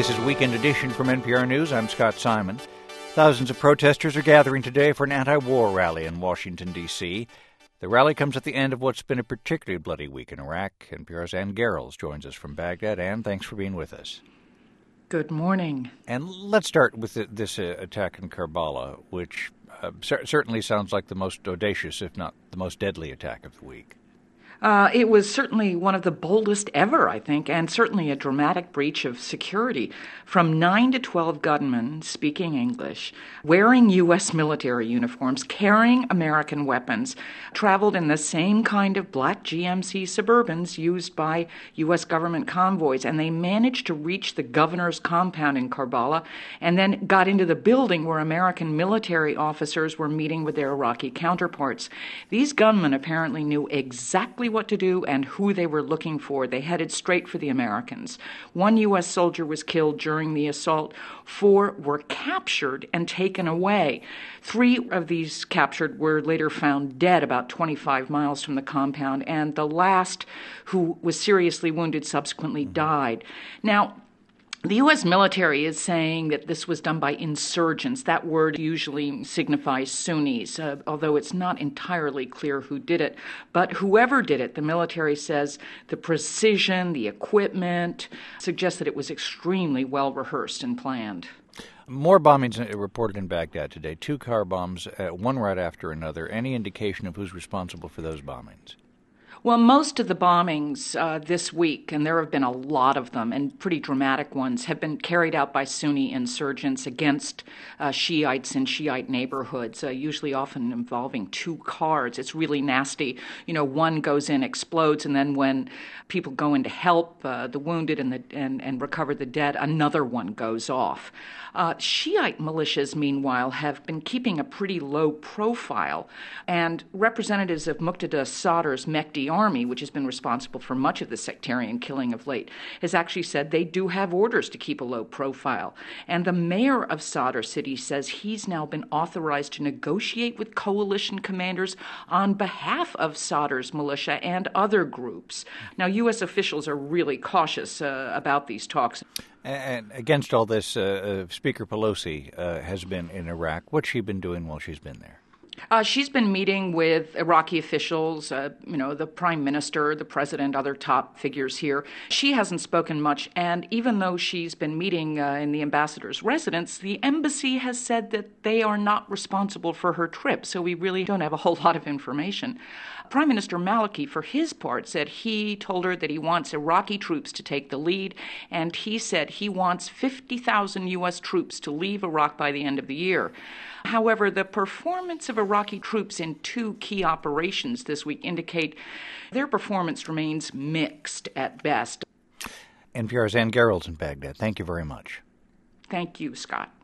This is Weekend Edition from NPR News. I'm Scott Simon. Thousands of protesters are gathering today for an anti-war rally in Washington, D.C. The rally comes at the end of what's been a particularly bloody week in Iraq. NPR's Ann Garrels joins us from Baghdad. Ann, thanks for being with us. Good morning. And let's start with this attack in Karbala, which certainly sounds like the most audacious, if not the most deadly attack of the week. It was certainly one of the boldest ever, I think, and certainly a dramatic breach of security. From 9 to 12 gunmen speaking English, wearing U.S. military uniforms, carrying American weapons, traveled in the same kind of black GMC Suburbans used by U.S. government convoys, and they managed to reach the governor's compound in Karbala and then got into the building where American military officers were meeting with their Iraqi counterparts. These gunmen apparently knew exactly what to do and who they were looking for. They headed straight for the Americans. One U.S. soldier was killed during the assault. 4 were captured and taken away. 3 of these captured were later found dead about 25 miles from the compound, and the last, who was seriously wounded, subsequently died. Now, the U.S. military is saying that this was done by insurgents. That word usually signifies Sunnis, although it's not entirely clear who did it. But whoever did it, the military says the precision, the equipment, suggests that it was extremely well rehearsed and planned. More bombings reported in Baghdad today, 2 car bombs, one right after another. Any indication of who's responsible for those bombings? Well, most of the bombings this week, and there have been a lot of them, and pretty dramatic ones, have been carried out by Sunni insurgents against Shiites in Shiite neighborhoods, usually often involving 2 cars. It's really nasty. You know, one goes in, explodes, and then when people go in to help the wounded and recover the dead, another one goes off. Shiite militias, meanwhile, have been keeping a pretty low profile, and representatives of Muqtada Sadr's Mehdi army, which has been responsible for much of the sectarian killing of late, has actually said they do have orders to keep a low profile. And the mayor of Sadr city says he's now been authorized to negotiate with coalition commanders on behalf of Sadr's militia and other groups. Now, U.S. officials are really cautious about these talks. And against all this, Speaker Pelosi has been in Iraq. What's she been doing while she's been there? She's been meeting with Iraqi officials, the prime minister, the president, other top figures here. She hasn't spoken much, and even though she's been meeting in the ambassador's residence, the embassy has said that they are not responsible for her trip, so we really don't have a whole lot of information. Prime Minister Maliki, for his part, said he told her that he wants Iraqi troops to take the lead, and he said he wants 50,000 U.S. troops to leave Iraq by the end of the year. However, the performance of Iraqi troops in 2 key operations this week indicate their performance remains mixed at best. NPR's Ann Garrels in Baghdad. Thank you very much. Thank you, Scott.